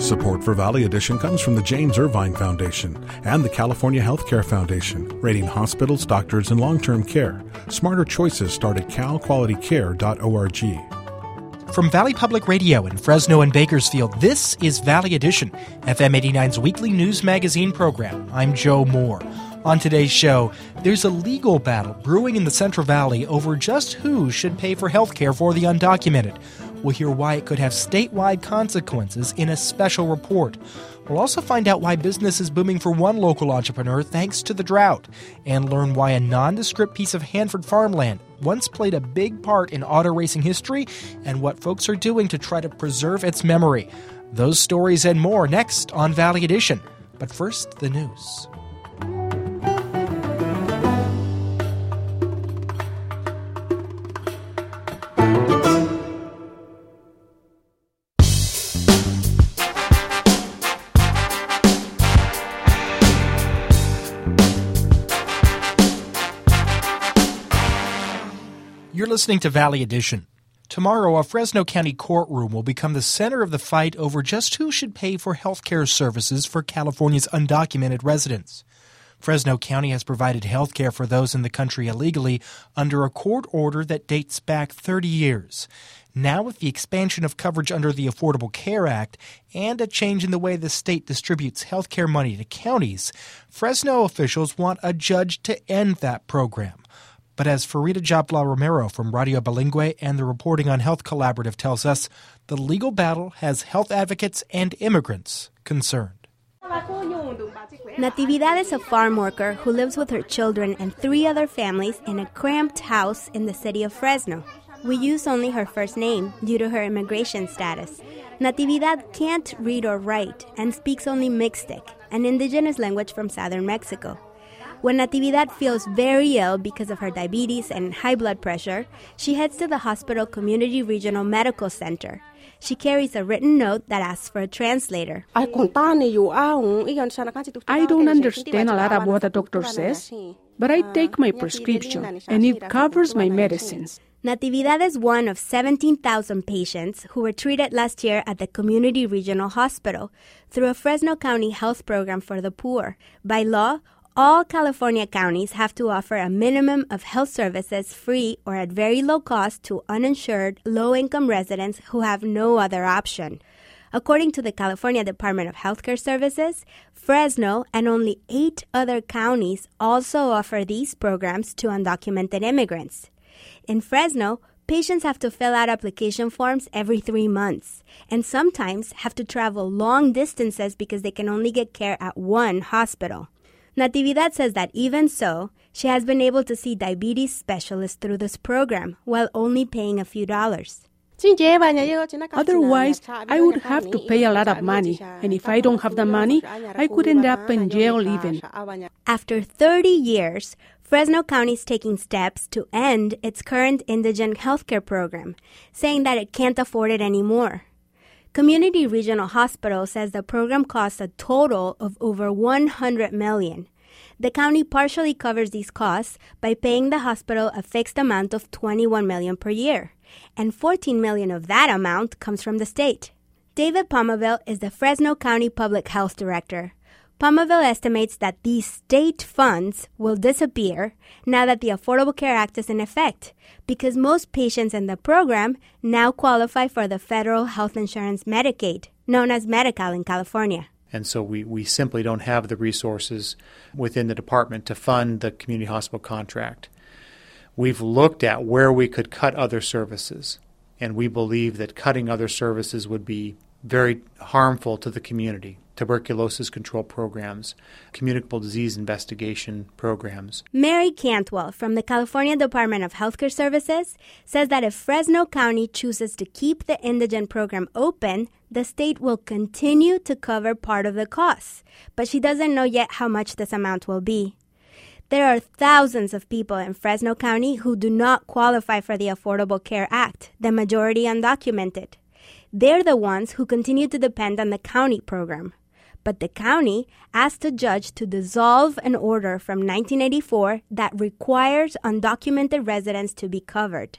Support for Valley Edition comes from the James Irvine Foundation and the California Healthcare Foundation, rating hospitals, doctors, and long-term care. Smarter choices start at calqualitycare.org. From Valley Public Radio in Fresno and Bakersfield, this is Valley Edition, FM 89's weekly news magazine program. I'm Joe Moore. On today's show, there's a legal battle brewing in the Central Valley over just who should pay for health care for the undocumented. We'll hear why it could have statewide consequences in a special report. We'll also find out why business is booming for one local entrepreneur thanks to the drought, and learn why a nondescript piece of Hanford farmland once played a big part in auto racing history and what folks are doing to try to preserve its memory. Those stories and more next on Valley Edition. But first, the news. You're listening to Valley Edition. Tomorrow, a Fresno County courtroom will become the center of the fight over just who should pay for health care services for California's undocumented residents. Fresno County has provided health care for those in the country illegally under a court order that dates back 30 years. Now, with the expansion of coverage under the Affordable Care Act and a change in the way the state distributes health care money to counties, Fresno officials want a judge to end that program. But as Farida Jabla Romero from Radio Bilingüe and the Reporting on Health Collaborative tells us, the legal battle has health advocates and immigrants concerned. Natividad is a farm worker who lives with her children and 3 other families in a cramped house in the city of Fresno. We use only her first name due to her immigration status. Natividad can't read or write and speaks only Mixtec, an indigenous language from southern Mexico. When Natividad feels very ill because of her diabetes and high blood pressure, she heads to the hospital Community Regional Medical Center. She carries a written note that asks for a translator. I don't understand a lot of what the doctor says, but I take my prescription, and it covers my medicines. Natividad is one of 17,000 patients who were treated last year at the Community Regional Hospital through a Fresno County health program for the poor. By law, all California counties have to offer a minimum of health services free or at very low cost to uninsured, low-income residents who have no other option. According to the California Department of Healthcare Services, Fresno and only 8 other counties also offer these programs to undocumented immigrants. In Fresno, patients have to fill out application forms every 3 months and sometimes have to travel long distances because they can only get care at one hospital. Natividad says that even so, she has been able to see diabetes specialists through this program while only paying a few dollars. Otherwise, I would have to pay a lot of money, and if I don't have the money, I could end up in jail even. After 30 years, Fresno County is taking steps to end its current indigent healthcare program, saying that it can't afford it anymore. Community Regional Hospital says the program costs a total of over $100 million. The county partially covers these costs by paying the hospital a fixed amount of $21 million per year, and $14 million of that amount comes from the state. David Palmaville is the Fresno County Public Health Director. Palmaville estimates that these state funds will disappear now that the Affordable Care Act is in effect, because most patients in the program now qualify for the federal health insurance Medicaid, known as Medi-Cal in California. And so we simply don't have the resources within the department to fund the community hospital contract. We've looked at where we could cut other services, and we believe that cutting other services would be very harmful to the community. Tuberculosis control programs, communicable disease investigation programs. Mary Cantwell from the California Department of Healthcare Services says that if Fresno County chooses to keep the indigent program open, the state will continue to cover part of the costs, but she doesn't know yet how much this amount will be. There are thousands of people in Fresno County who do not qualify for the Affordable Care Act, the majority undocumented. They're the ones who continue to depend on the county program. But the county asked a judge to dissolve an order from 1984 that requires undocumented residents to be covered.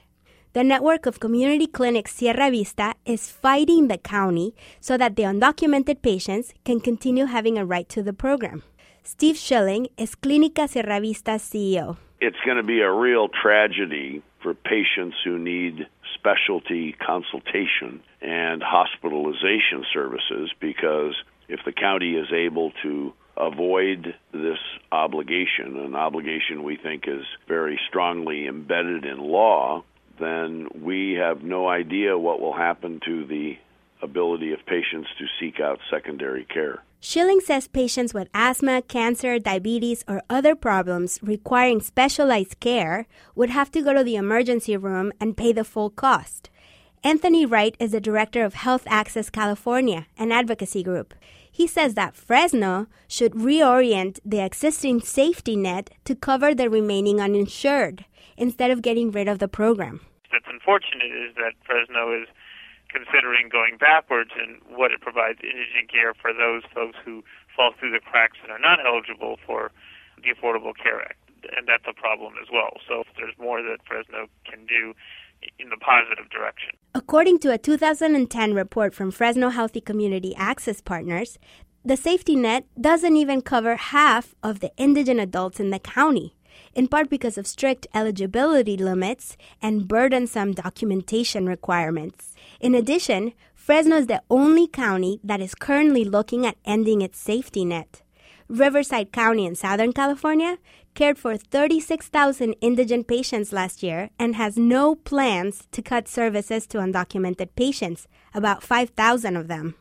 The network of community clinics Sierra Vista is fighting the county so that the undocumented patients can continue having a right to the program. Steve Schilling is Clínica Sierra Vista's CEO. It's going to be a real tragedy for patients who need specialty consultation and hospitalization services, because if the county is able to avoid this obligation, an obligation we think is very strongly embedded in law, then we have no idea what will happen to the ability of patients to seek out secondary care. Schilling says patients with asthma, cancer, diabetes, or other problems requiring specialized care would have to go to the emergency room and pay the full cost. Anthony Wright is the director of Health Access California, an advocacy group. He says that Fresno should reorient the existing safety net to cover the remaining uninsured instead of getting rid of the program. What's unfortunate is that Fresno is considering going backwards in what it provides indigent care for those folks who fall through the cracks and are not eligible for the Affordable Care Act. And that's a problem as well. So there's more that Fresno can do in the positive direction. According to a 2010 report from Fresno Healthy Community Access Partners, the safety net doesn't even cover half of the indigent adults in the county, in part because of strict eligibility limits and burdensome documentation requirements. In addition, Fresno is the only county that is currently looking at ending its safety net. Riverside County in Southern California cared for 36,000 indigent patients last year and has no plans to cut services to undocumented patients, about 5,000 of them.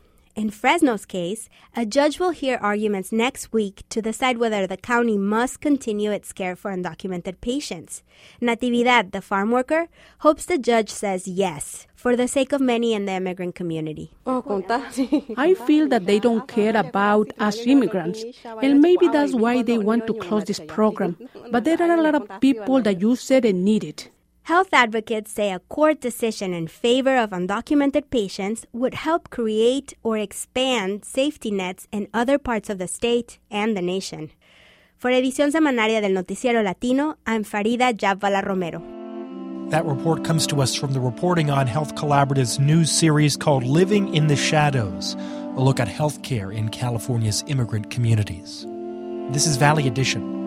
In Fresno's case, a judge will hear arguments next week to decide whether the county must continue its care for undocumented patients. Natividad, the farm worker, hopes the judge says yes, for the sake of many in the immigrant community. I feel that they don't care about us immigrants, and maybe that's why they want to close this program. But there are a lot of people that use it and need it. Health advocates say a court decision in favor of undocumented patients would help create or expand safety nets in other parts of the state and the nation. For Edición Semanaria del Noticiero Latino, I'm Farida Jabvala Romero. That report comes to us from the Reporting on Health Collaborative's news series called Living in the Shadows, a look at healthcare in California's immigrant communities. This is Valley Edition.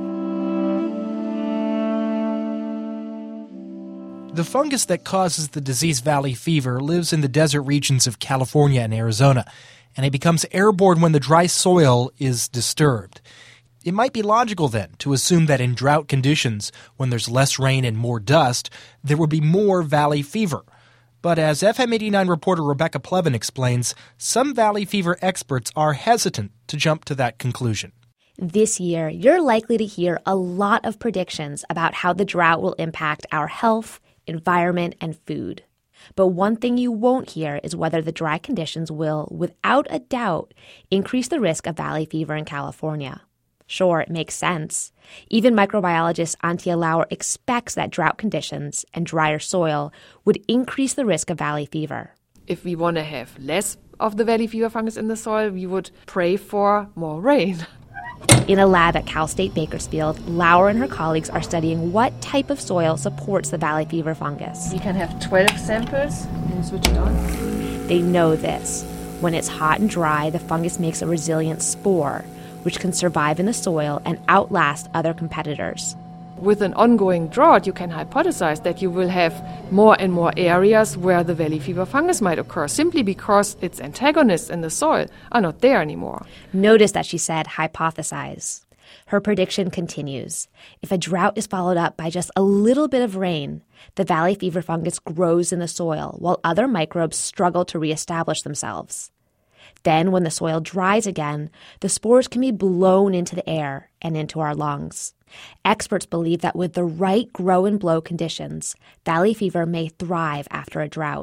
The fungus that causes the disease valley fever lives in the desert regions of California and Arizona, and it becomes airborne when the dry soil is disturbed. It might be logical, then, to assume that in drought conditions, when there's less rain and more dust, there would be more valley fever. But as FM 89 reporter Rebecca Plevin explains, some valley fever experts are hesitant to jump to that conclusion. This year, you're likely to hear a lot of predictions about how the drought will impact our health, environment, and food. But one thing you won't hear is whether the dry conditions will, without a doubt, increase the risk of valley fever in California. Sure, it makes sense. Even microbiologist Antia Lauer expects that drought conditions and drier soil would increase the risk of valley fever. If we want to have less of the valley fever fungus in the soil, we would pray for more rain. In a lab at Cal State Bakersfield, Lauer and her colleagues are studying what type of soil supports the valley fever fungus. We can have 12 samples. Can you switch it on? They know this. When it's hot and dry, the fungus makes a resilient spore, which can survive in the soil and outlast other competitors. With an ongoing drought, you can hypothesize that you will have more and more areas where the valley fever fungus might occur, simply because its antagonists in the soil are not there anymore. Notice that she said hypothesize. Her prediction continues. If a drought is followed up by just a little bit of rain, the valley fever fungus grows in the soil while other microbes struggle to reestablish themselves. Then, when the soil dries again, the spores can be blown into the air and into our lungs. Experts believe that with the right grow and blow conditions, valley fever may thrive after a drought.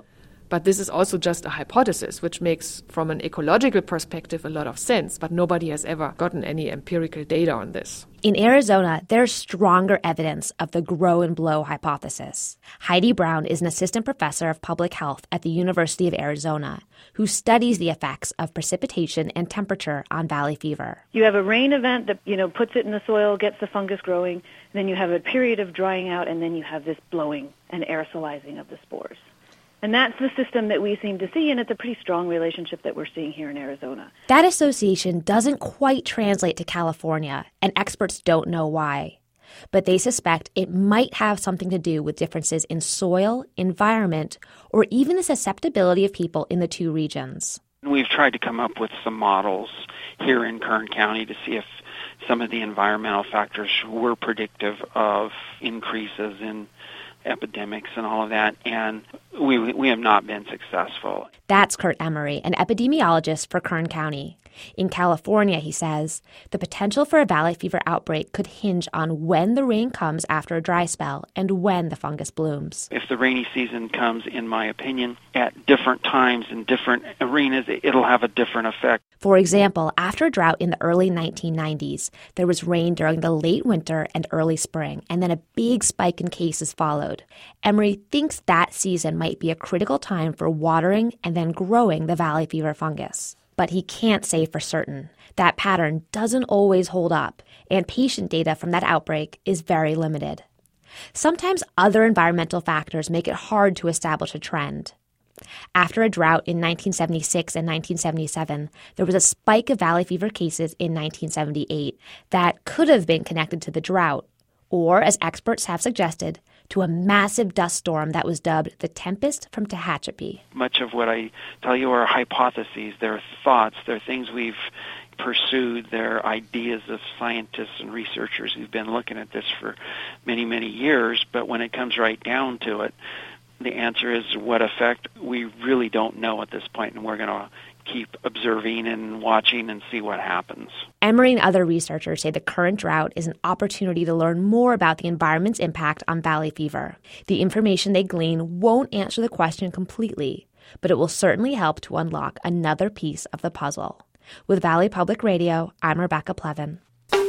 But this is also just a hypothesis, which makes, from an ecological perspective, a lot of sense. But nobody has ever gotten any empirical data on this. In Arizona, there's stronger evidence of the grow and blow hypothesis. Heidi Brown is an assistant professor of public health at the University of Arizona, who studies the effects of precipitation and temperature on valley fever. You have a rain event that, puts it in the soil, gets the fungus growing, and then you have a period of drying out, and then you have this blowing and aerosolizing of the spores. And that's the system that we seem to see, and it's a pretty strong relationship that we're seeing here in Arizona. That association doesn't quite translate to California, and experts don't know why. But they suspect it might have something to do with differences in soil, environment, or even the susceptibility of people in the two regions. We've tried to come up with some models here in Kern County to see if some of the environmental factors were predictive of increases in epidemics and all of that, and we have not been successful. That's Kurt Emery, an epidemiologist for Kern County. In California, he says, the potential for a valley fever outbreak could hinge on when the rain comes after a dry spell and when the fungus blooms. If the rainy season comes, in my opinion, at different times in different arenas, it'll have a different effect. For example, after a drought in the early 1990s, there was rain during the late winter and early spring, and then a big spike in cases followed. Emery thinks that season might be a critical time for watering and then growing the valley fever fungus. But he can't say for certain. That pattern doesn't always hold up, and patient data from that outbreak is very limited. Sometimes other environmental factors make it hard to establish a trend. After a drought in 1976 and 1977, there was a spike of valley fever cases in 1978 that could have been connected to the drought, or, as experts have suggested, to a massive dust storm that was dubbed the Tempest from Tehachapi. Much of what I tell you are hypotheses. They're thoughts. They're things we've pursued. They're ideas of scientists and researchers who've been looking at this for many, many years. But when it comes right down to it, the answer is what effect we really don't know at this point, and we're going to keep observing and watching and see what happens. Emery and other researchers say the current drought is an opportunity to learn more about the environment's impact on valley fever. The information they glean won't answer the question completely, but it will certainly help to unlock another piece of the puzzle. With Valley Public Radio, I'm Rebecca Plevin.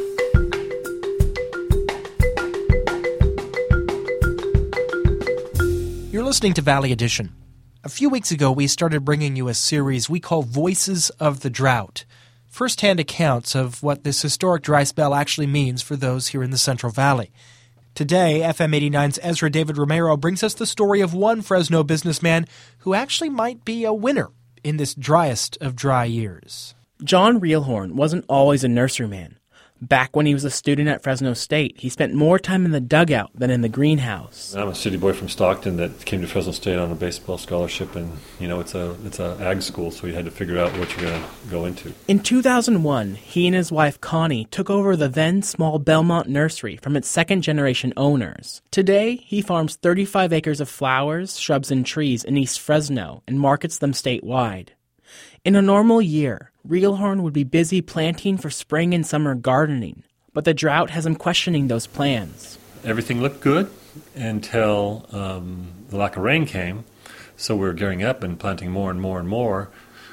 You're listening to Valley Edition. A few weeks ago, we started bringing you a series we call Voices of the Drought, first-hand accounts of what this historic dry spell actually means for those here in the Central Valley. Today, FM 89's Ezra David Romero brings us the story of one Fresno businessman who actually might be a winner in this driest of dry years. John Realhorn wasn't always a nurseryman. Back when he was a student at Fresno State, he spent more time in the dugout than in the greenhouse. I'm a city boy from Stockton that came to Fresno State on a baseball scholarship, and it's a ag school, so you had to figure out what you're going to go into. In 2001, he and his wife Connie took over the then small Belmont nursery from its second-generation owners. Today, he farms 35 acres of flowers, shrubs, and trees in East Fresno and markets them statewide. In a normal year, Realhorn would be busy planting for spring and summer gardening, but the drought has him questioning those plans. Everything looked good until the lack of rain came, so we were gearing up and planting more and more and more,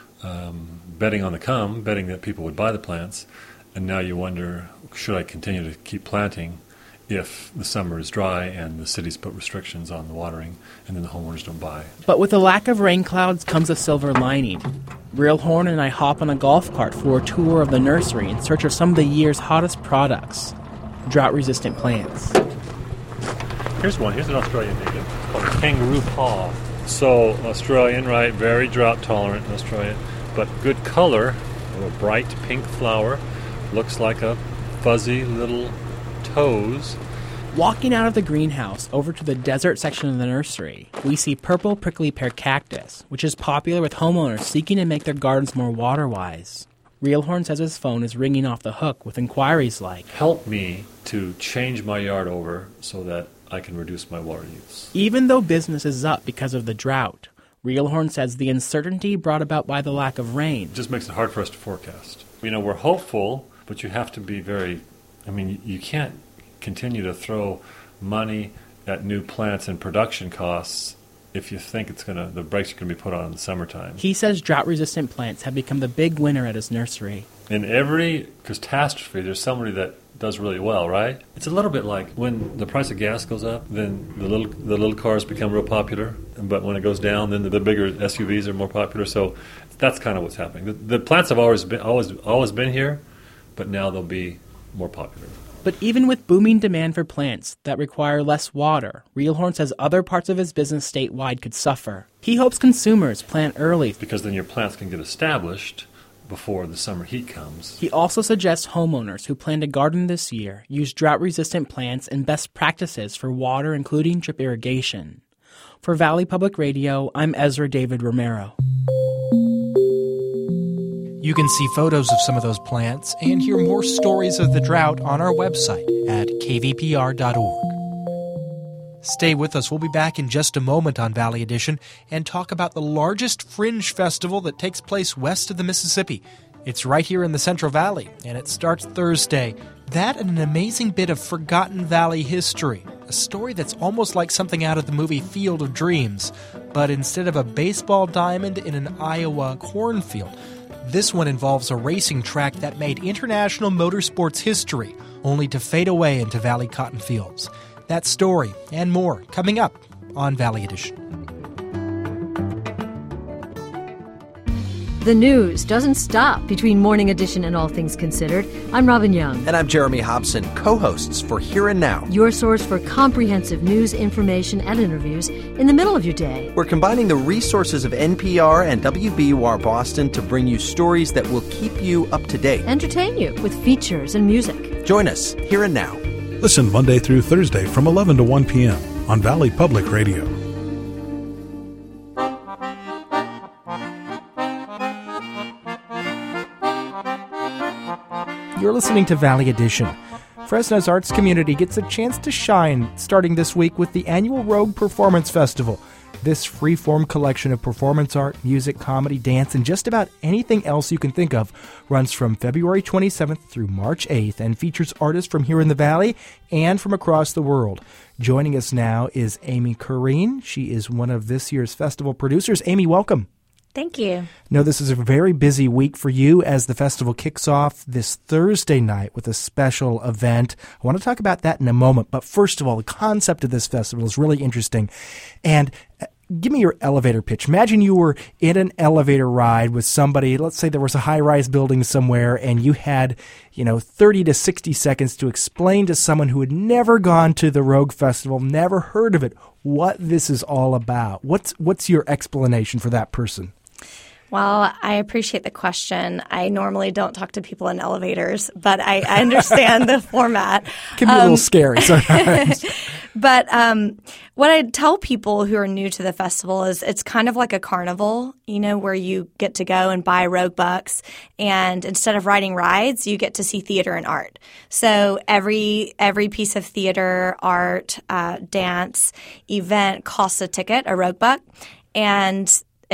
betting on the come, betting that people would buy the plants, and now you wonder, should I continue to keep planting if the summer is dry and the cities put restrictions on the watering and then the homeowners don't buy? But with the lack of rain clouds comes a silver lining. Realhorn and I hop on a golf cart for a tour of the nursery in search of some of the year's hottest products, drought-resistant plants. Here's one. Here's an Australian native. It's called a kangaroo paw. So Australian, right? Very drought-tolerant in Australia, but good color. A bright pink flower. Looks like a fuzzy little toes. Walking out of the greenhouse over to the desert section of the nursery, we see purple prickly pear cactus, which is popular with homeowners seeking to make their gardens more water-wise. Realhorn says his phone is ringing off the hook with inquiries like, help me to change my yard over so that I can reduce my water use. Even though business is up because of the drought, Realhorn says the uncertainty brought about by the lack of rain just makes it hard for us to forecast. We're hopeful, but you have to be you can't continue to throw money at new plants and production costs if you think the brakes are going to be put on in the summertime. He says drought-resistant plants have become the big winner at his nursery. In every catastrophe, there's somebody that does really well, right? It's a little bit like when the price of gas goes up, then the little cars become real popular, but when it goes down, then the bigger SUVs are more popular. So that's kind of what's happening. The plants have always been here, but now they'll be more popular. But even with booming demand for plants that require less water, Realhorn says other parts of his business statewide could suffer. He hopes consumers plant early, because then your plants can get established before the summer heat comes. He also suggests homeowners who plan to garden this year use drought-resistant plants and best practices for water, including drip irrigation. For Valley Public Radio, I'm Ezra David Romero. You can see photos of some of those plants and hear more stories of the drought on our website at kvpr.org. Stay with us. We'll be back in just a moment on Valley Edition and talk about the largest fringe festival that takes place west of the Mississippi. It's right here in the Central Valley, and it starts Thursday. That and an amazing bit of Forgotten Valley history, a story that's almost like something out of the movie Field of Dreams, but instead of a baseball diamond in an Iowa cornfield, this one involves a racing track that made international motorsports history, only to fade away into Valley cotton fields. That story and more coming up on Valley Edition. The news doesn't stop between Morning Edition and All Things Considered. I'm Robin Young. And I'm Jeremy Hobson, co-hosts for Here and Now. Your source for comprehensive news, information, and interviews in the middle of your day. We're combining the resources of NPR and WBUR Boston to bring you stories that will keep you up to date. Entertain you with features and music. Join us Here and Now. Listen Monday through Thursday from 11 to 1 p.m. on Valley Public Radio. You're listening to Valley Edition. Fresno's arts community gets a chance to shine starting this week with the annual Rogue Performance Festival. This free-form collection of performance art, music, comedy, dance, and just about anything else you can think of runs from February 27th through March 8th and features artists from here in the Valley and from across the world. Joining us now is Amy Corrine. She is one of this year's festival producers. Amy, welcome. Thank you. No, this is a very busy week for you as the festival kicks off this Thursday night with a special event. I want to talk about that in a moment. But first of all, the concept of this festival is really interesting. And give me your elevator pitch. Imagine you were in an elevator ride with somebody. Let's say there was a high-rise building somewhere and you had, 30 to 60 seconds to explain to someone who had never gone to the Rogue Festival, never heard of it, what this is all about. What's your explanation for that person? Well, I appreciate the question. I normally don't talk to people in elevators, but I understand the format. Can be a little scary sometimes. But what I tell people who are new to the festival is it's kind of like a carnival, where you get to go and buy Rogue Bucks. And instead of riding rides, you get to see theater and art. So every piece of theater, art, dance, event costs a ticket, a Rogue Buck. And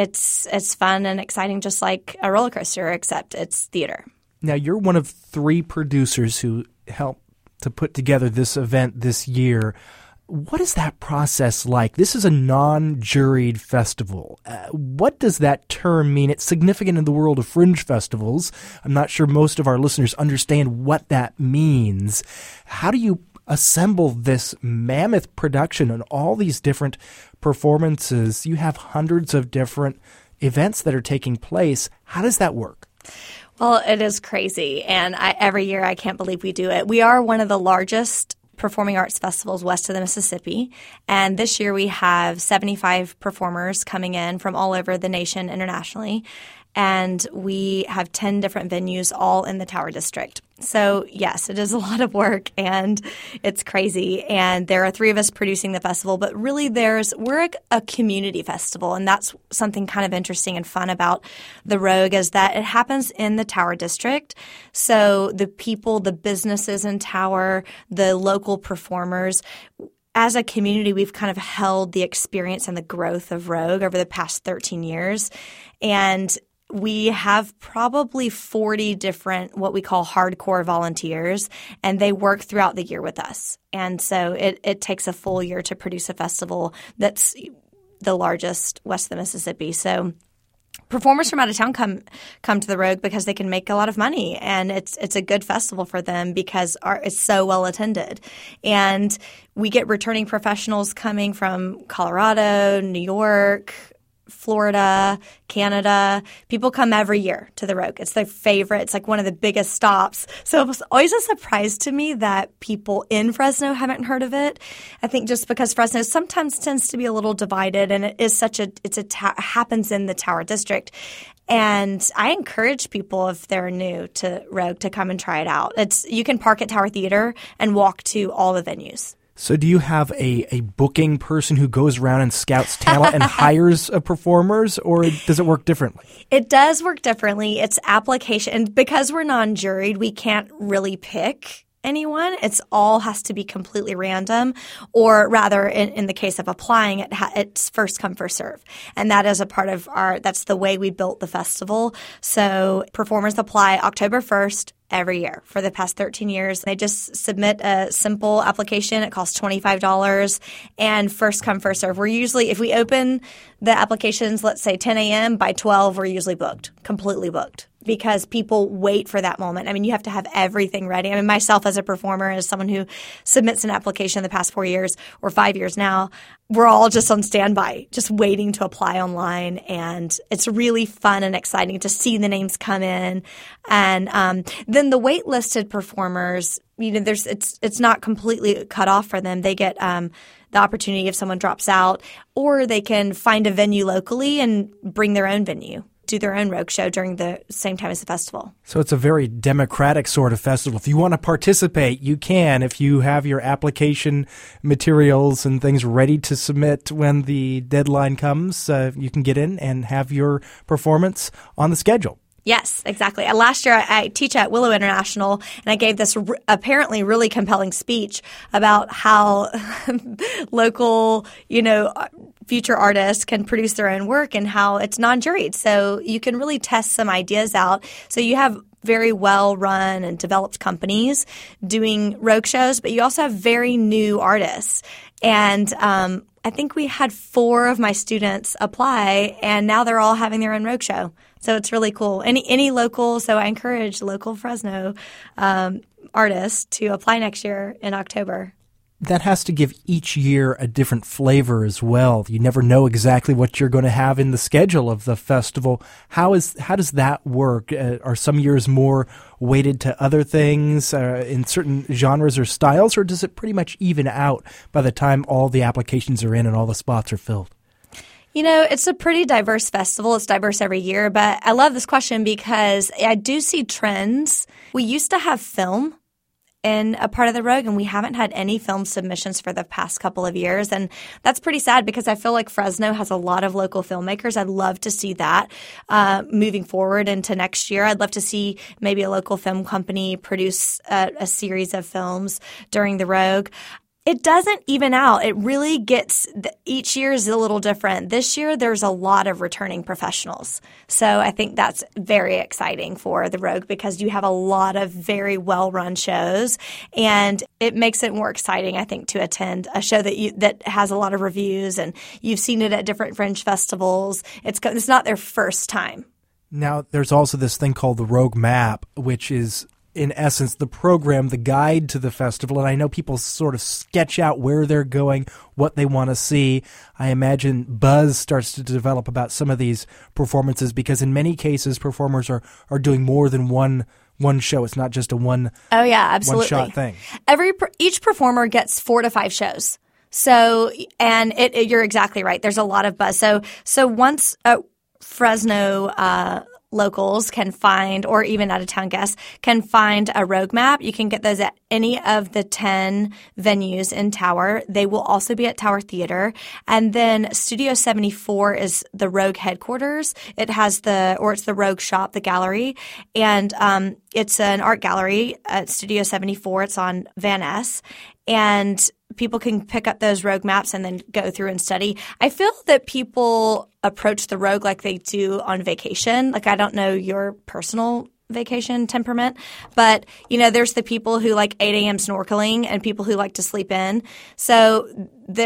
it's fun and exciting, just like a roller coaster, except it's theater. Now, you're one of 3 producers who helped to put together this event this year. What is that process like? This is a non-juried festival. What does that term mean? It's significant in the world of fringe festivals. I'm not sure most of our listeners understand what that means. How do you assemble this mammoth production and all these different performances? You have hundreds of different events that are taking place. How does that work? Well, it is crazy. And every year I can't believe we do it. We are one of the largest performing arts festivals west of the Mississippi. And this year we have 75 performers coming in from all over the nation internationally. And we have 10 different venues all in the Tower District. So, yes, it is a lot of work and it's crazy. And there are 3 of us producing the festival, but really we're a community festival. And that's something kind of interesting and fun about the Rogue is that it happens in the Tower District. So the people, the businesses in Tower, the local performers, as a community, we've kind of held the experience and the growth of Rogue over the past 13 years. And we have probably 40 different what we call hardcore volunteers, and they work throughout the year with us. And so it takes a full year to produce a festival that's the largest west of the Mississippi. So performers from out of town come to the Rogue because they can make a lot of money, and it's a good festival for them because it's so well attended. And we get returning professionals coming from Colorado, New York, Florida, Canada. People come every year to the Rogue. It's their favorite. It's like one of the biggest stops. So it was always a surprise to me that people in Fresno haven't heard of it. I think just because Fresno sometimes tends to be a little divided, and it is happens in the Tower District. And I encourage people, if they're new to Rogue, to come and try it out. You can park at Tower Theater and walk to all the venues. So do you have a booking person who goes around and scouts talent and hires performers, or does it work differently? It does work differently. It's application. And because we're non-juried, we can't really pick anyone. It's all has to be completely random, or rather, in the case of applying, it's first come, first serve. And that is a part of that's the way we built the festival. So performers apply October 1st. Every year for the past 13 years. They just submit a simple application. It costs $25 and first come, first serve. We're usually, if we open the applications, let's say 10 a.m., by 12, we're usually booked, completely booked, because people wait for that moment. I mean, you have to have everything ready. I mean, myself as a performer, as someone who submits an application the past 4 years or 5 years now, we're all just on standby, just waiting to apply online. And it's really fun and exciting to see the names come in. And then the waitlisted performers, it's not completely cut off for them. They get the opportunity if someone drops out, or they can find a venue locally and bring their own venue, do their own Rogue show during the same time as the festival. So it's a very democratic sort of festival. If you want to participate, you can. If you have your application materials and things ready to submit when the deadline comes, you can get in and have your performance on the schedule. Yes, exactly. Last year, I teach at Willow International, and I gave this apparently really compelling speech about how local, future artists can produce their own work and how it's non-juried. So you can really test some ideas out. So you have very well-run and developed companies doing Rogue shows, but you also have very new artists. And I think we had 4 of my students apply, and now they're all having their own Rogue show. So it's really cool. Any local, so I encourage local Fresno artists to apply next year in October. That has to give each year a different flavor as well. You never know exactly what you're going to have in the schedule of the festival. How does that work? Are some years more weighted to other things in certain genres or styles, or does it pretty much even out by the time all the applications are in and all the spots are filled? It's a pretty diverse festival. It's diverse every year, but I love this question because I do see trends. We used to have film in a part of the Rogue, and we haven't had any film submissions for the past couple of years. And that's pretty sad because I feel like Fresno has a lot of local filmmakers. I'd love to see that moving forward into next year. I'd love to see maybe a local film company produce a series of films during the Rogue. It doesn't even out. It really gets – each year is a little different. This year there's a lot of returning professionals. So I think that's very exciting for the Rogue because you have a lot of very well-run shows, and it makes it more exciting, I think, to attend a show that has a lot of reviews, and you've seen it at different fringe festivals. It's not their first time. Now, there's also this thing called the Rogue Map, which is – in essence, the program, the guide to the festival. And I know people sort of sketch out where they're going, what they want to see. I imagine buzz starts to develop about some of these performances because in many cases, performers are doing more than one show. It's not just a one shot thing. Each performer gets 4 to 5 shows. So, and you're exactly right. There's a lot of buzz. So once Fresno locals can find, or even out-of-town guests can find a Rogue Map. You can get those at any of the 10 venues in Tower. They will also be at Tower Theater. And then Studio 74 is the Rogue headquarters. It's the Rogue shop, the gallery. And it's an art gallery at Studio 74. It's on Van Ness. And people can pick up those Rogue Maps and then go through and study. I feel that people approach the Rogue like they do on vacation. Like, I don't know your personal vacation temperament, but, there's the people who like 8 a.m. snorkeling and people who like to sleep in. So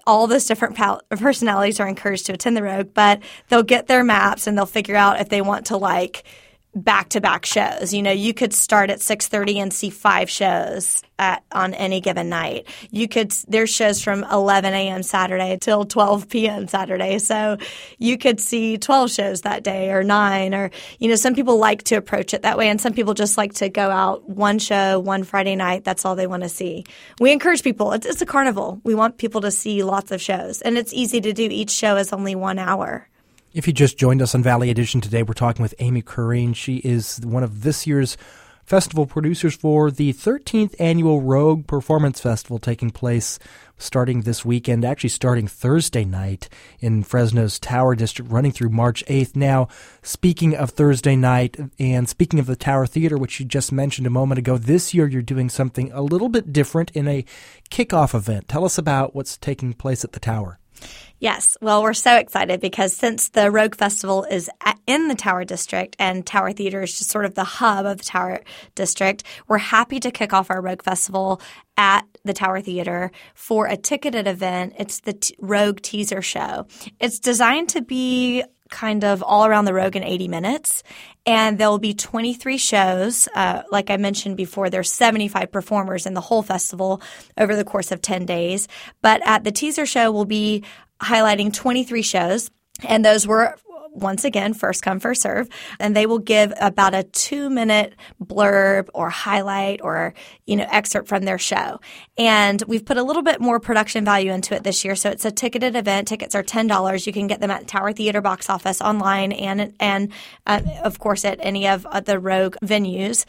all those different personalities are encouraged to attend the Rogue, but they'll get their maps and they'll figure out if they want to back-to-back shows. You could start at 6:30 and see 5 shows on any given night. There's shows from 11 a.m. Saturday till 12 p.m. Saturday. So you could see 12 shows that day or 9 or, some people like to approach it that way and some people just like to go out one show, one Friday night. That's all they want to see. We encourage people. It's a carnival. We want people to see lots of shows and it's easy to do. Each show is only 1 hour. If you just joined us on Valley Edition today, we're talking with Amy Curreen. She is one of this year's festival producers for the 13th Annual Rogue Performance Festival taking place starting this weekend, actually starting Thursday night in Fresno's Tower District, running through March 8th. Now, speaking of Thursday night and speaking of the Tower Theater, which you just mentioned a moment ago, this year you're doing something a little bit different in a kickoff event. Tell us about what's taking place at the Tower. Yes. Well, we're so excited because since the Rogue Festival is in the Tower District and Tower Theater is just sort of the hub of the Tower District, we're happy to kick off our Rogue Festival at the Tower Theater for a ticketed event. It's the Rogue Teaser Show. It's designed to be kind of all around the Rogue in 80 minutes. And there will be 23 shows. Like I mentioned before, there's 75 performers in the whole festival over the course of 10 days. But at the teaser show, we'll be highlighting 23 shows. And those were, once again, first come, first serve. And they will give about a 2-minute blurb or highlight or, excerpt from their show. And we've put a little bit more production value into it this year. So it's a ticketed event. Tickets are $10. You can get them at Tower Theater box office online and of course, at any of the Rogue venues.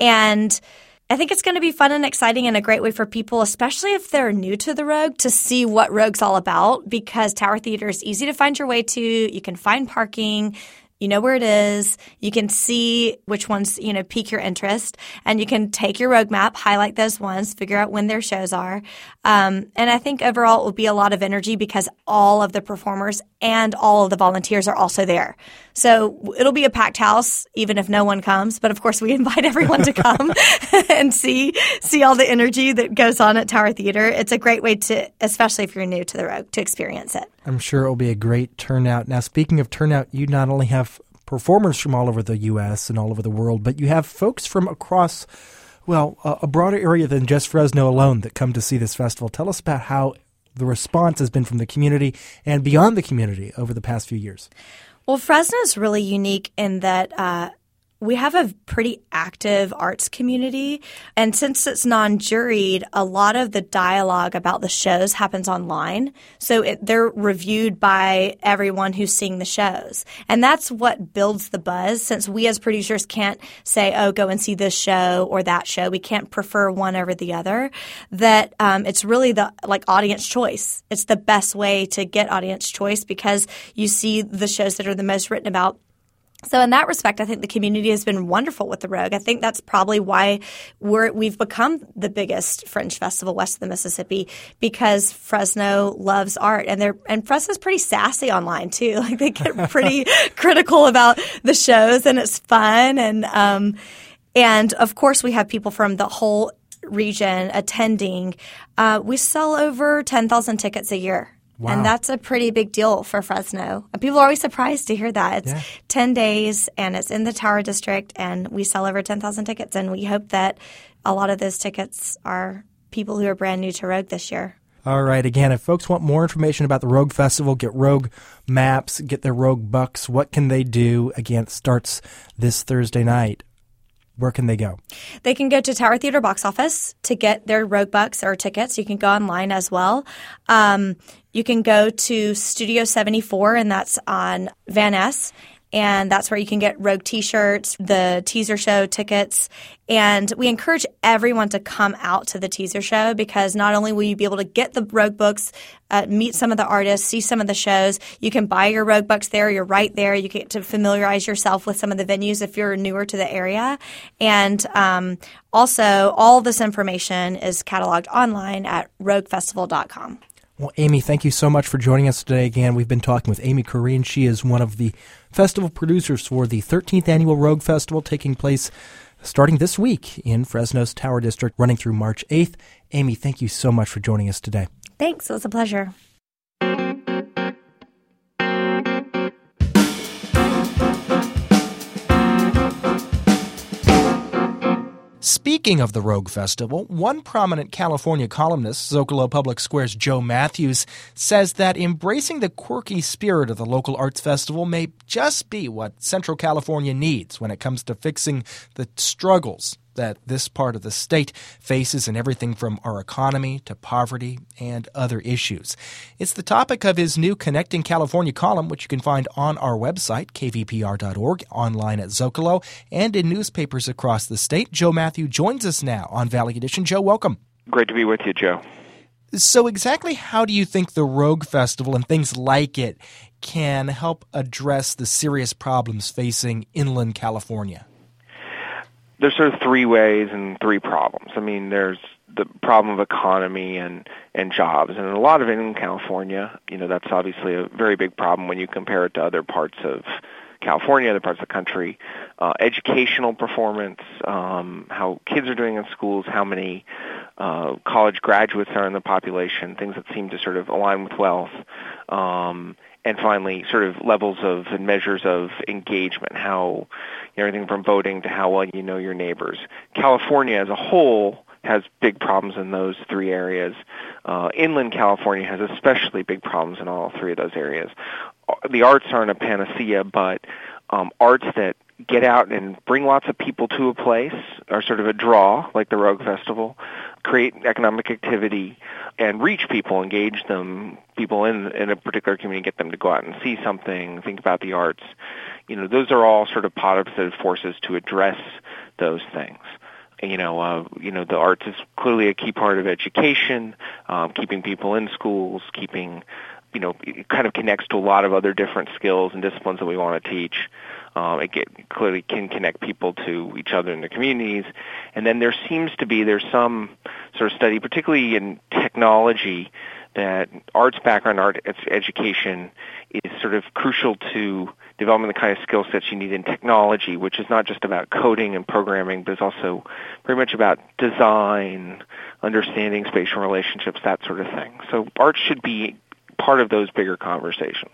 And I think it's going to be fun and exciting and a great way for people, especially if they're new to the Rogue, to see what Rogue's all about because Tower Theater is easy to find your way to. You can find parking. You know where it is. You can see which ones, pique your interest. And you can take your Rogue map, highlight those ones, figure out when their shows are. And I think overall it will be a lot of energy because all of the performers and all of the volunteers are also there. So it'll be a packed house, even if no one comes. But of course, we invite everyone to come and see all the energy that goes on at Tower Theater. It's a great way to, especially if you're new to the Rogue, to experience it. I'm sure it will be a great turnout. Now, speaking of turnout, you not only have performers from all over the U.S. and all over the world, but you have folks from across, a broader area than just Fresno alone that come to see this festival. Tell us about how the response has been from the community and beyond the community over the past few years. Well, Fresno is really unique in that we have a pretty active arts community. And since it's non-juried, a lot of the dialogue about the shows happens online. So they're reviewed by everyone who's seeing the shows. And that's what builds the buzz. Since we as producers can't say, go and see this show or that show. We can't prefer one over the other. That it's really the audience choice. It's the best way to get audience choice because you see the shows that are the most written about. So in that respect, I think the community has been wonderful with the Rogue. I think that's probably why we've become the biggest fringe festival west of the Mississippi because Fresno loves art and Fresno's pretty sassy online too. They get pretty critical about the shows and it's fun and of course we have people from the whole region attending. We sell over 10,000 tickets a year. Wow. And that's a pretty big deal for Fresno. People are always surprised to hear that. It's 10 days, and it's in the Tower District, and we sell over 10,000 tickets. And we hope that a lot of those tickets are people who are brand new to Rogue this year. All right. Again, if folks want more information about the Rogue Festival, get Rogue maps, get their Rogue bucks, what can they do? Again, it starts this Thursday night. Where can they go? They can go to Tower Theater box office to get their Rogue bucks or tickets. You can go online as well. You can go to Studio 74, and that's on Van Ness. And that's where you can get Rogue T-shirts, the teaser show tickets. And we encourage everyone to come out to the teaser show because not only will you be able to get the Rogue books, meet some of the artists, see some of the shows, you can buy your Rogue bucks there. You're right there. You get to familiarize yourself with some of the venues if you're newer to the area. And also, all this information is cataloged online at roguefestival.com. Well, Amy, thank you so much for joining us today again. We've been talking with Amy Curreen. She is one of the festival producers for the 13th Annual Rogue Festival taking place starting this week in Fresno's Tower District, running through March 8th. Amy, thank you so much for joining us today. Thanks. It was a pleasure. Speaking of the Rogue Festival, one prominent California columnist, Zocalo Public Square's Joe Matthews, says that embracing the quirky spirit of the local arts festival may just be what Central California needs when it comes to fixing the struggles that this part of the state faces in everything from our economy to poverty and other issues. It's the topic of his new Connecting California column, which you can find on our website, kvpr.org, online at Zocalo, and in newspapers across the state. Joe Matthew joins us now on Valley Edition. Joe, welcome. Great to be with you, Joe. So exactly how do you think the Rogue Festival and things like it can help address the serious problems facing inland California? There's sort of three ways and three problems. I mean, there's the problem of economy and jobs. And in a lot of it in California, that's obviously a very big problem when you compare it to other parts of California, other parts of the country. Educational performance, how kids are doing in schools, how many college graduates are in the population, things that seem to sort of align with wealth. And finally, sort of levels of and measures of engagement, how everything from voting to how well you know your neighbors. California as a whole has big problems in those three areas. Inland California has especially big problems in all three of those areas. The arts aren't a panacea, but arts that get out and bring lots of people to a place are sort of a draw, like the Rogue Festival, create economic activity, and reach people, engage them, people in a particular community, get them to go out and see something, think about the arts. Those are all sort of positive forces to address those things. The arts is clearly a key part of education, keeping people in schools, it kind of connects to a lot of other different skills and disciplines that we want to teach. It clearly can connect people to each other in their communities. And then there's some sort of study, particularly in technology, that arts background, art education is sort of crucial to developing the kind of skill sets you need in technology, which is not just about coding and programming, but it's also very much about design, understanding spatial relationships, that sort of thing. So art should be part of those bigger conversations.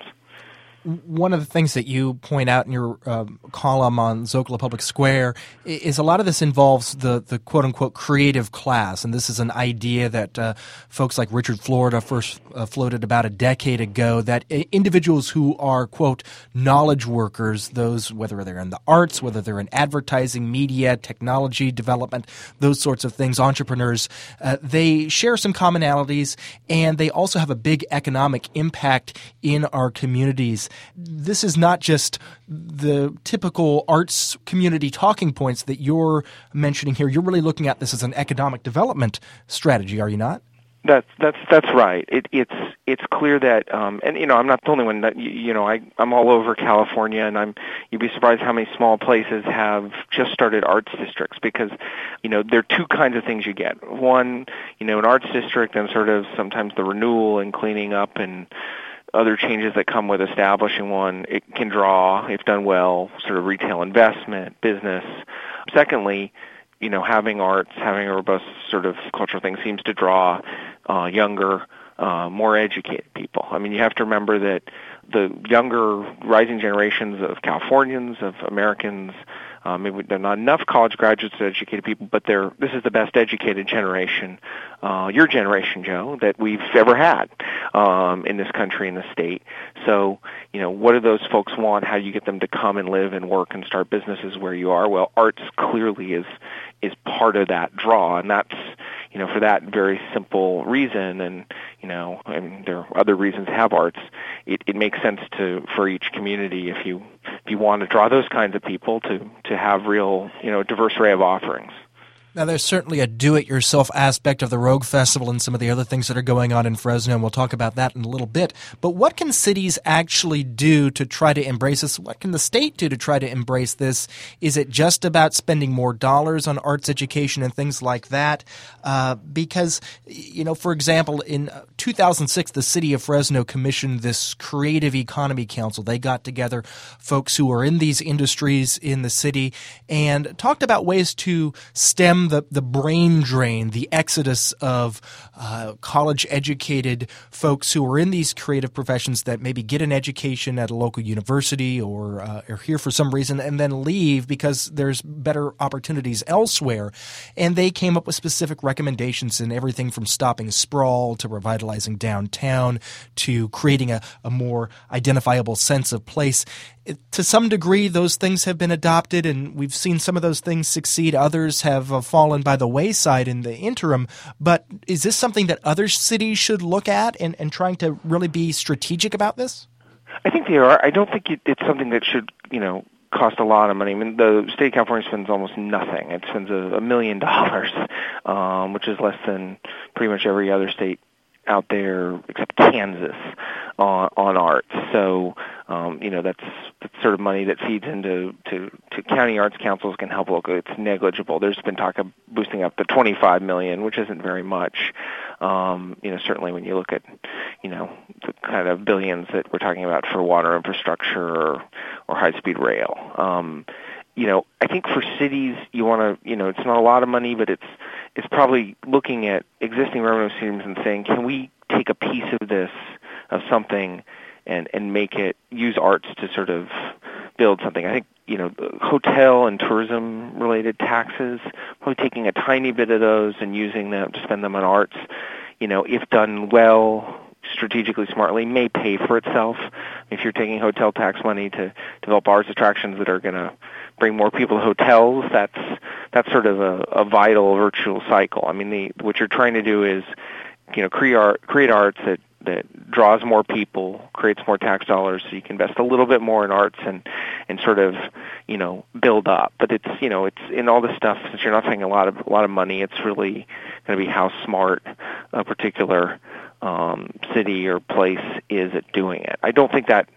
One of the things that you point out in your column on Zocalo Public Square is a lot of this involves the quote-unquote creative class, and this is an idea that folks like Richard Florida first floated about a decade ago, that individuals who are, quote, knowledge workers, those whether they're in the arts, whether they're in advertising, media, technology development, those sorts of things, entrepreneurs, they share some commonalities, and they also have a big economic impact in our communities. This is not just the typical arts community talking points that you're mentioning here. You're really looking at this as an economic development strategy, are you not? That's right. It's clear that, and I'm not the only one. That I'm all over California, and you'd be surprised how many small places have just started arts districts, because there are two kinds of things you get. One, an arts district, and sort of sometimes the renewal and cleaning up and other changes that come with establishing one. It can draw, if done well, sort of retail investment, business. Secondly, having arts, having a robust sort of cultural thing seems to draw younger, more educated people. I mean, you have to remember that the younger rising generations of Californians, of Americans, maybe there are not enough college graduates to educated people, but this is the best educated generation, your generation, Joe, that we've ever had in this country, in the state. So, what do those folks want? How do you get them to come and live and work and start businesses where you are? Well, arts clearly is part of that draw, and that's, for that very simple reason, and there are other reasons to have arts. It makes sense for each community, if you want to draw those kinds of people, to have real, diverse array of offerings. Now, there's certainly a do-it-yourself aspect of the Rogue Festival and some of the other things that are going on in Fresno, and we'll talk about that in a little bit. But what can cities actually do to try to embrace this? What can the state do to try to embrace this? Is it just about spending more dollars on arts education and things like that? Because, for example, in 2006, the city of Fresno commissioned this Creative Economy Council. They got together folks who are in these industries in the city and talked about ways to stem the brain drain, the exodus of college-educated folks who are in these creative professions that maybe get an education at a local university or are here for some reason and then leave because there's better opportunities elsewhere. And they came up with specific recommendations in everything from stopping sprawl to revitalizing downtown to creating a more identifiable sense of place. To some degree, those things have been adopted, and we've seen some of those things succeed. Others have fallen by the wayside in the interim. But is this something that other cities should look at and trying to really be strategic about this? I think they are. I don't think it's something that should, cost a lot of money. I mean, the state of California spends almost nothing. It spends $1 million, which is less than pretty much every other state out there except Kansas on art. So, that's sort of money that feeds into to county arts councils can help local. It's negligible. There's been talk of boosting up to $25 million, which isn't very much. Certainly when you look at, the kind of billions that we're talking about for water infrastructure or high-speed rail. I think for cities, you want to, it's not a lot of money, but it's probably looking at existing revenue streams and saying, can we take a piece of this, of something, and make it, use arts to sort of build something. I think, hotel and tourism related taxes, probably taking a tiny bit of those and using them to spend them on arts, if done well, strategically, smartly, may pay for itself. If you're taking hotel tax money to develop arts attractions that are going to bring more people to hotels, that's sort of a vital virtual cycle. I mean, what you're trying to do is, create arts that draws more people, creates more tax dollars, so you can invest a little bit more in arts and sort of, build up. But it's in all this stuff, since you're not paying a lot of money, it's really going to be how smart a particular city or place is at doing it. I don't think that,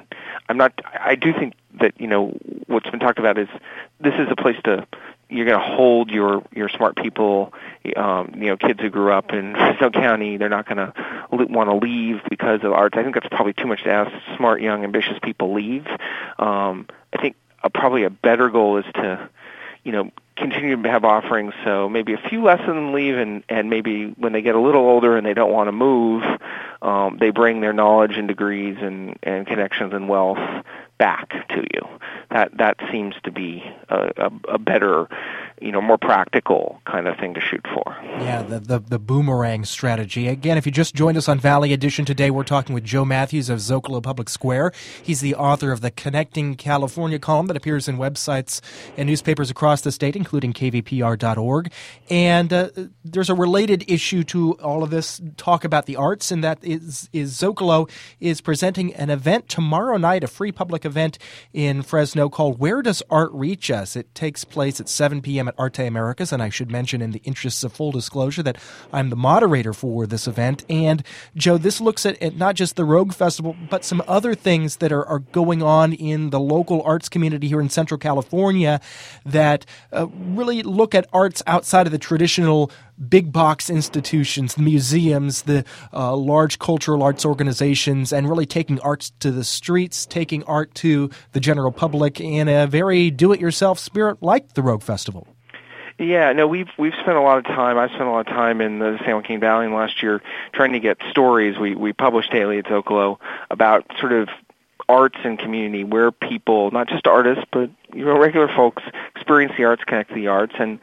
I do think that, what's been talked about is this is a place you're going to hold your smart people, kids who grew up in Fresno County, they're not going to want to leave because of arts. I think that's probably too much to ask smart, young, ambitious people leave. I think probably a better goal is to, continue to have offerings, so maybe a few less of them leave, and maybe when they get a little older and they don't want to move, they bring their knowledge and degrees and connections and wealth back to you. That seems to be a better, more practical kind of thing to shoot for. Yeah, the boomerang strategy. Again, if you just joined us on Valley Edition today, we're talking with Joe Matthews of Zocalo Public Square. He's the author of the Connecting California column that appears in websites and newspapers across the state, including kvpr.org. And there's a related issue to all of this talk about the arts, and that is Zocalo is presenting an event tomorrow night, a free public event in Fresno called Where Does Art Reach Us? It takes place at 7 p.m. at Arte Americas, and I should mention in the interests of full disclosure that I'm the moderator for this event. And, Joe, this looks at not just the Rogue Festival, but some other things that are going on in the local arts community here in Central California that really look at arts outside of the traditional big box institutions, the museums, the large cultural arts organizations, and really taking arts to the streets, taking art to the general public in a very do-it-yourself spirit like the Rogue Festival. Yeah, no, we've spent a lot of time. I spent a lot of time in the San Joaquin Valley last year trying to get stories. We published daily at Zocalo about sort of arts and community, where people, not just artists, but regular folks, experience the arts, connect to the arts, and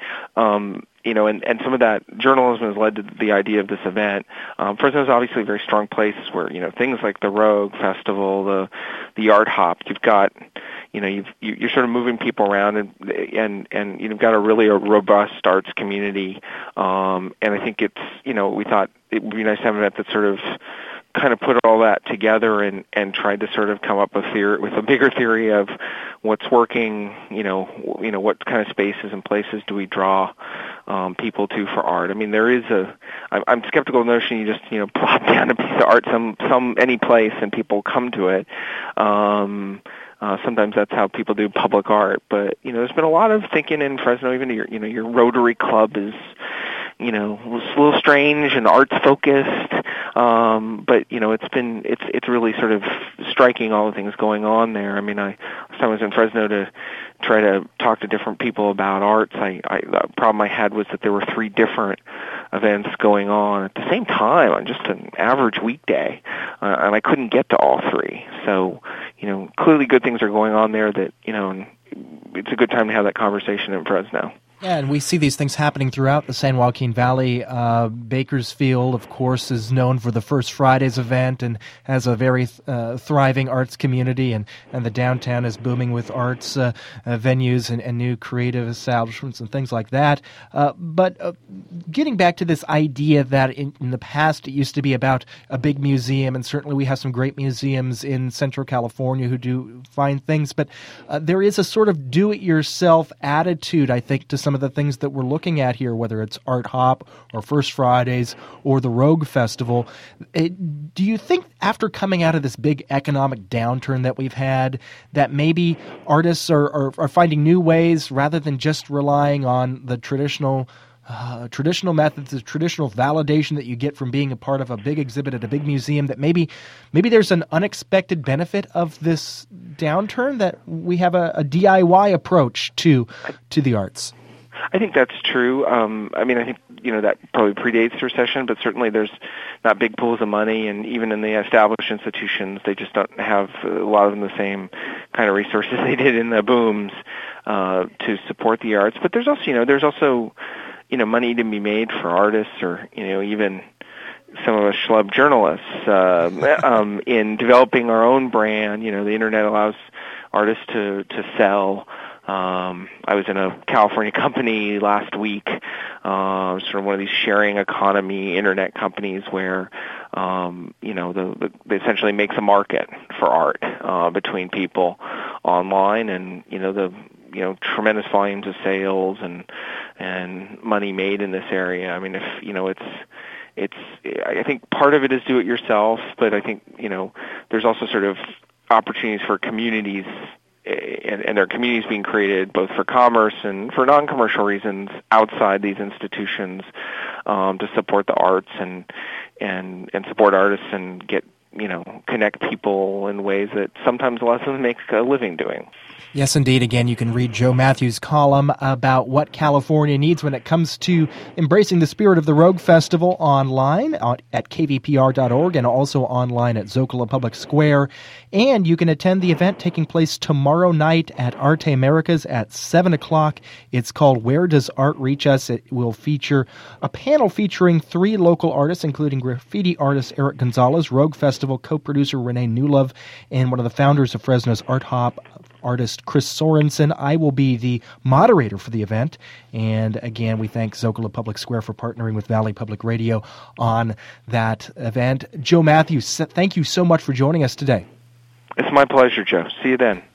and some of that journalism has led to the idea of this event. Fresno is obviously a very strong place where things like the Rogue Festival, the Art Hop. You've got you're sort of moving people around, and you've got a really robust arts community. And I think it's we thought it would be nice to have an event that sort of kind of put all that together and tried to sort of come up with a bigger theory of what's working, what kind of spaces and places do we draw people to for art. I mean, there is I'm skeptical of the notion you just, plop down a piece of art any place and people come to it. Sometimes that's how people do public art, but, there's been a lot of thinking in Fresno, even your Rotary Club is, a little strange and arts focused. But it's really sort of striking all the things going on there. I mean, last time I was in Fresno to try to talk to different people about arts, the problem I had was that there were 3 different events going on at the same time on just an average weekday, and I couldn't get to all 3. So, clearly good things are going on there that, and it's a good time to have that conversation in Fresno. Yeah, and we see these things happening throughout the San Joaquin Valley. Bakersfield, of course, is known for the First Fridays event and has a very thriving arts community, and the downtown is booming with arts venues and new creative establishments and things like that. But getting back to this idea that in the past it used to be about a big museum, and certainly we have some great museums in Central California who do fine things, but there is a sort of do-it-yourself attitude, I think, to some of the things that we're looking at here, whether it's Art Hop or First Fridays or the Rogue Festival. Do you think after coming out of this big economic downturn that we've had, that maybe artists are finding new ways rather than just relying on the traditional methods, the traditional validation that you get from being a part of a big exhibit at a big museum, that maybe there's an unexpected benefit of this downturn, that we have a DIY approach to the arts? I think that's true. I think, that probably predates the recession, but certainly there's not big pools of money, and even in the established institutions, they just don't have a lot of them the same kind of resources they did in the booms to support the arts. But there's also money to be made for artists, or, even some of us schlub journalists in developing our own brand. The internet allows artists to sell. I was in a California company last week, sort of one of these sharing economy internet companies where, they essentially makes a market for art between people online, and tremendous volumes of sales and money made in this area. I mean, I think part of it is do it yourself, but I think there's also sort of opportunities for communities. And there are communities being created both for commerce and for non-commercial reasons outside these institutions to support the arts and support artists and get connect people in ways that sometimes less than make a living doing. Yes, indeed. Again, you can read Joe Matthews' column about what California needs when it comes to embracing the spirit of the Rogue Festival online at kvpr.org and also online at Zocalo Public Square. And you can attend the event taking place tomorrow night at Arte Americas at 7 o'clock. It's called Where Does Art Reach Us? It will feature a panel featuring 3 local artists, including graffiti artist Eric Gonzalez, Rogue Festival co-producer Renee Newlove, and one of the founders of Fresno's Art Hop, artist Chris Sorensen. I will be the moderator for the event. And again, we thank Zocalo Public Square for partnering with Valley Public Radio on that event. Joe Matthews, thank you so much for joining us today. It's my pleasure, Joe. See you then.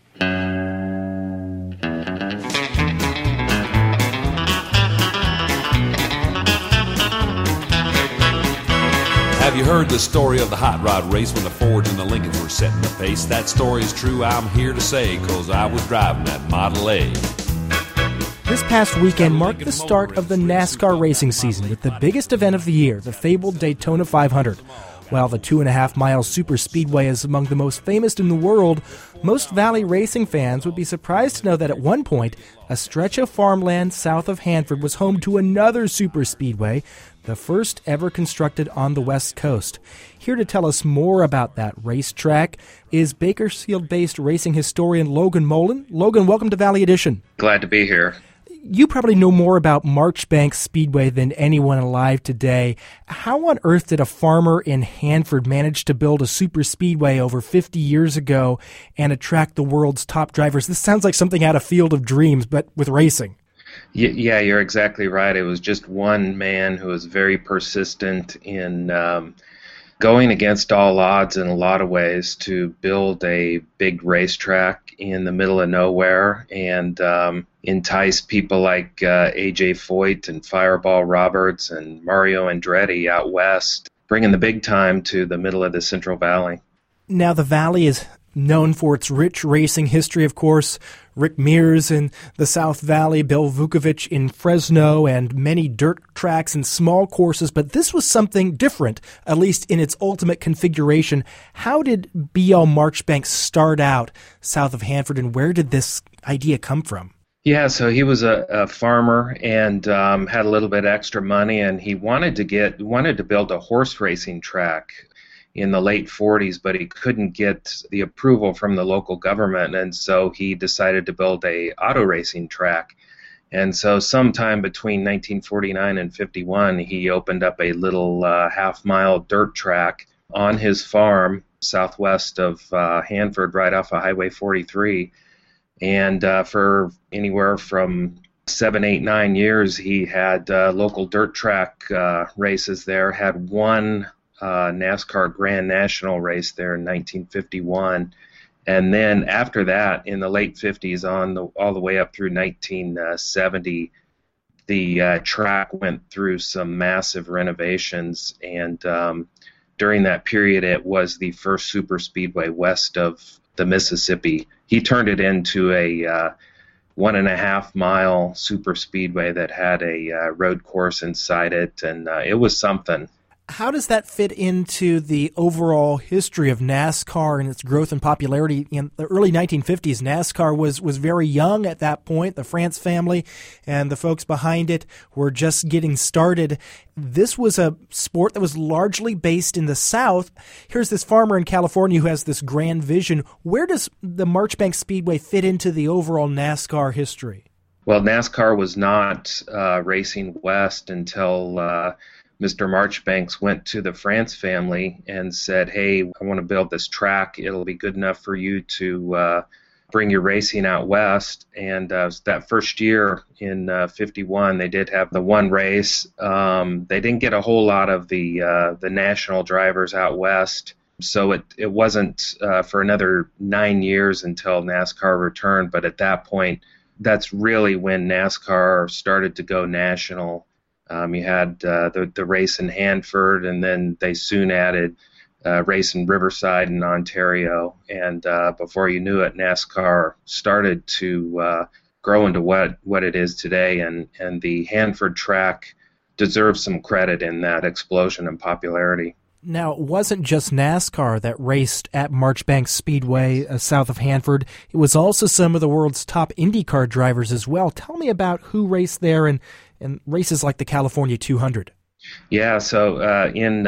Have you heard the story of the hot rod race when the Fords and the Lincolns were setting the pace? That story is true, I'm here to say, 'cause I was driving that Model A. This past weekend marked the start of the NASCAR racing season with the biggest event of the year, the fabled Daytona 500. While the 2.5-mile superspeedway is among the most famous in the world, most Valley racing fans would be surprised to know that at one point, a stretch of farmland south of Hanford was home to another superspeedway, the first ever constructed on the West Coast. Here to tell us more about that racetrack is Bakersfield-based racing historian Logan Mullen. Logan, welcome to Valley Edition. Glad to be here. You probably know more about Marchbank Speedway than anyone alive today. How on earth did a farmer in Hanford manage to build a super speedway over 50 years ago and attract the world's top drivers? This sounds like something out of Field of Dreams, but with racing. Yeah, you're exactly right. It was just one man who was very persistent in going against all odds in a lot of ways to build a big racetrack in the middle of nowhere and entice people like A.J. Foyt and Fireball Roberts and Mario Andretti out west, bringing the big time to the middle of the Central Valley. Now, the Valley is known for its rich racing history, of course. Rick Mears in the South Valley, Bill Vukovich in Fresno, and many dirt tracks and small courses. But this was something different, at least in its ultimate configuration. How did B.L. Marchbank start out south of Hanford, and where did this idea come from? Yeah, so he was a farmer and had a little bit extra money, and he wanted to build a horse racing track in the late 40s, but he couldn't get the approval from the local government, and so he decided to build a auto racing track. And so sometime between 1949 and 51, he opened up a little half-mile dirt track on his farm southwest of Hanford, right off of Highway 43. And for anywhere from 7, 8, 9 years, he had local dirt track races there, had one NASCAR Grand National race there in 1951. And then after that, in the late 50s all the way up through 1970, the track went through some massive renovations. And during that period, it was the first super speedway west of the Mississippi. He turned it into a 1.5 mile super speedway that had a road course inside it, and it was something. How does that fit into the overall history of NASCAR and its growth and popularity? In the early 1950s, NASCAR was very young at that point. The France family and the folks behind it were just getting started. This was a sport that was largely based in the South. Here's this farmer in California who has this grand vision. Where does the Marchbank Speedway fit into the overall NASCAR history? Well, NASCAR was not racing west until Mr. Marchbanks went to the France family and said, hey, I want to build this track. It'll be good enough for you to bring your racing out west. And that first year in 51, they did have the one race. They didn't get a whole lot of the national drivers out west. So it wasn't for another 9 years until NASCAR returned. But at that point, that's really when NASCAR started to go national. You had the race in Hanford, and then they soon added race in Riverside in Ontario. And before you knew it, NASCAR started to grow into what it is today. And the Hanford track deserves some credit in that explosion in popularity. Now, it wasn't just NASCAR that raced at Marchbank Speedway south of Hanford. It was also some of the world's top IndyCar drivers as well. Tell me about who raced there and races like the California 200. Yeah, so in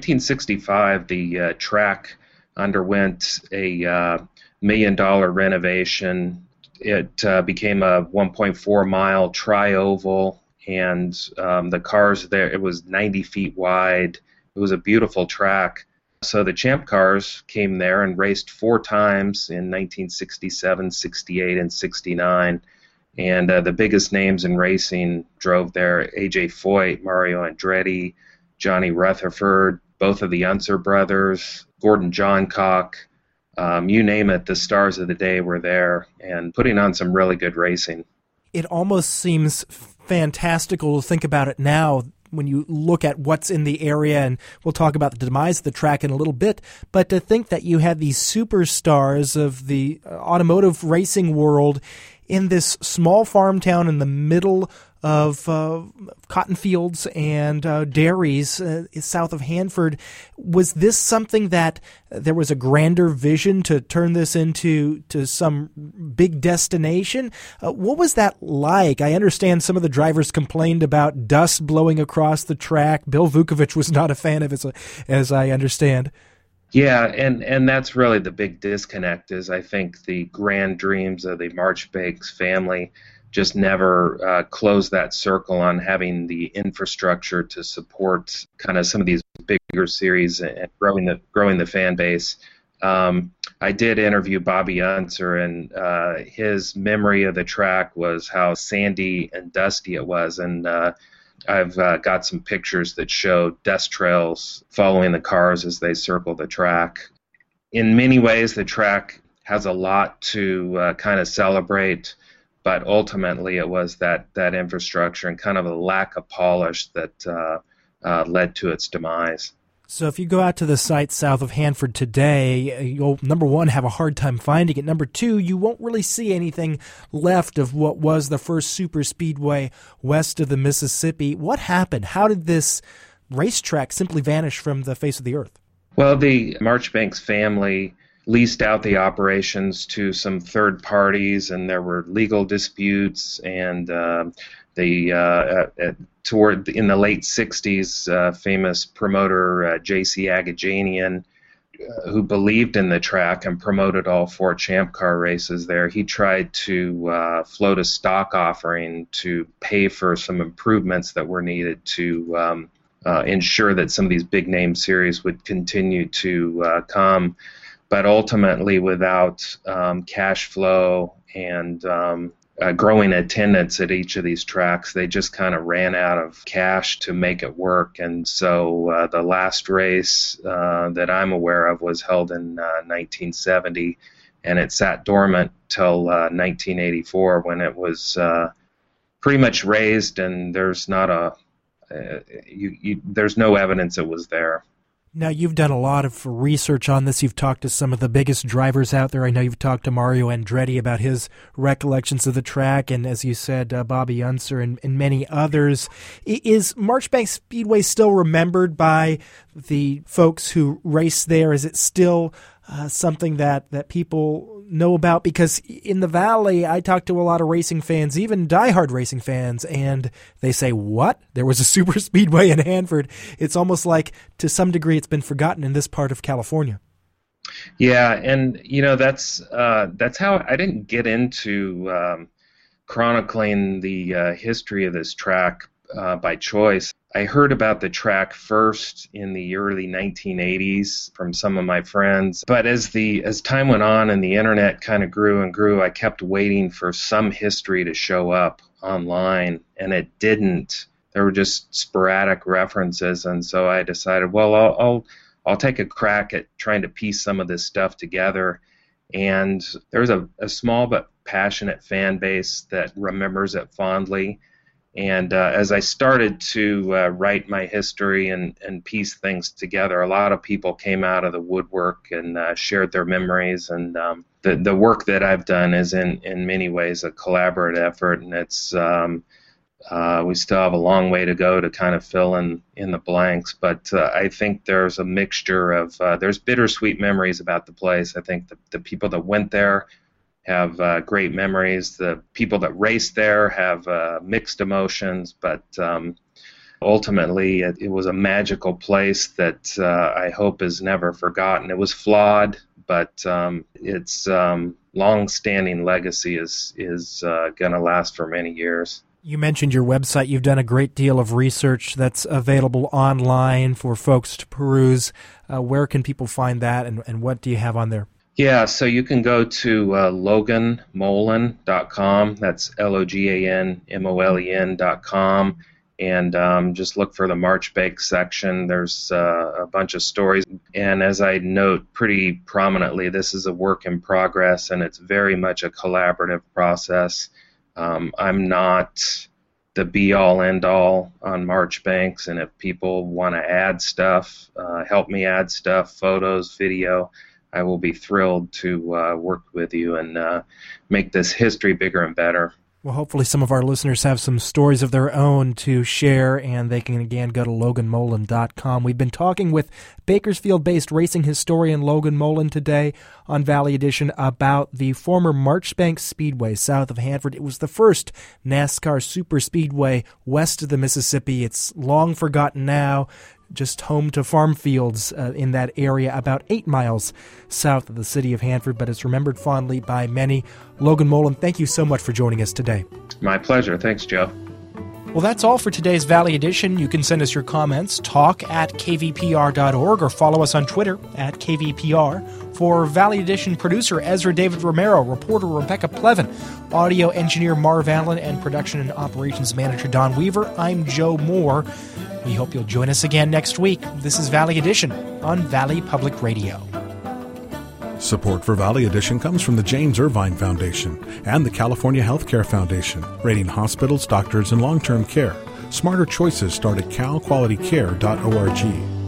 1965, the track underwent a $1 million renovation. It became a 1.4 mile tri-oval, and the cars there, it was 90 feet wide. It was a beautiful track. So the Champ Cars came there and raced 4 times in 1967, 68, and 69. And the biggest names in racing drove there: A.J. Foyt, Mario Andretti, Johnny Rutherford, both of the Unser brothers, Gordon Johncock, you name it, the stars of the day were there and putting on some really good racing. It almost seems fantastical to think about it now when you look at what's in the area, and we'll talk about the demise of the track in a little bit, but to think that you had these superstars of the automotive racing world in this small farm town in the middle of cotton fields and dairies south of Hanford. Was this something that there was a grander vision to turn this into some big destination? What was that like? I understand some of the drivers complained about dust blowing across the track. Bill Vukovich was not a fan of it, as I understand. Yeah, and that's really the big disconnect, is I think the grand dreams of the Marchbanks family just never closed that circle on having the infrastructure to support kind of some of these bigger series and growing the fan base. I did interview Bobby Unser, and his memory of the track was how sandy and dusty it was, and I've got some pictures that show dust trails following the cars as they circle the track. In many ways, the track has a lot to kind of celebrate, but ultimately it was that infrastructure and kind of a lack of polish that led to its demise. So if you go out to the site south of Hanford today, you'll, number one, have a hard time finding it. Number two, you won't really see anything left of what was the first super speedway west of the Mississippi. What happened? How did this racetrack simply vanish from the face of the earth? Well, the Marchbanks family leased out the operations to some third parties, and there were legal disputes, and toward in the late 60s, famous promoter J.C. Agajanian, who believed in the track and promoted all 4 Champ Car races there, he tried to float a stock offering to pay for some improvements that were needed to ensure that some of these big name series would continue to come. But ultimately, without cash flow and growing attendance at each of these tracks, they just kind of ran out of cash to make it work. And so the last race that I'm aware of was held in 1970, and it sat dormant till 1984 when it was pretty much razed, and there's not there's no evidence it was there. Now, you've done a lot of research on this. You've talked to some of the biggest drivers out there. I know you've talked to Mario Andretti about his recollections of the track, and as you said, Bobby Unser and many others. Is Marchbanks Speedway still remembered by the folks who race there? Is it still something that people know about? Because in the Valley, I talk to a lot of racing fans, even diehard racing fans, and they say, what? There was a super speedway in Hanford. It's almost like, to some degree, it's been forgotten in this part of California. Yeah, and that's how I didn't get into chronicling the history of this track by choice. I heard about the track first in the early 1980s from some of my friends, but as time went on and the internet kind of grew and grew, I kept waiting for some history to show up online, and it didn't. There were just sporadic references, and so I decided, well, I'll take a crack at trying to piece some of this stuff together. And there's a small but passionate fan base that remembers it fondly. And as I started to write my history and piece things together, a lot of people came out of the woodwork and shared their memories. And the work that I've done is in many ways a collaborative effort, and it's we still have a long way to go to kind of fill in the blanks. But I think there's a mixture of there's bittersweet memories about the place. I think the people that went there have great memories. The people that raced there have mixed emotions, but ultimately it was a magical place that I hope is never forgotten. It was flawed, but its long-standing legacy is going to last for many years. You mentioned your website. You've done a great deal of research that's available online for folks to peruse. Where can people find that, and what do you have on there? Yeah, so you can go to loganmolen.com. That's LOGANMOLEN.com, and just look for the Marchbanks section. There's a bunch of stories. And as I note pretty prominently, this is a work in progress, and it's very much a collaborative process. I'm not the be-all, end-all on Marchbanks, and if people want to add stuff, help me add stuff, photos, video, I will be thrilled to work with you and make this history bigger and better. Well, hopefully some of our listeners have some stories of their own to share, and they can, again, go to loganmolen.com. We've been talking with Bakersfield-based racing historian Logan Molen today on Valley Edition about the former Marchbanks Speedway south of Hanford. It was the first NASCAR super speedway west of the Mississippi. It's long forgotten now, just home to farm fields in that area about 8 miles south of the city of Hanford, but it's remembered fondly by many. Logan Molen, thank you so much for joining us today. My pleasure. Thanks, Joe. Well, that's all for today's Valley Edition. You can send us your comments, talk@kvpr.org, or follow us on Twitter @kvpr. For Valley Edition producer Ezra David Romero, reporter Rebecca Plevin, audio engineer Marv Allen, and production and operations manager Don Weaver, I'm Joe Moore. We hope you'll join us again next week. This is Valley Edition on Valley Public Radio. Support for Valley Edition comes from the James Irvine Foundation and the California Healthcare Foundation, rating hospitals, doctors, and long-term care. Smarter choices start at calqualitycare.org.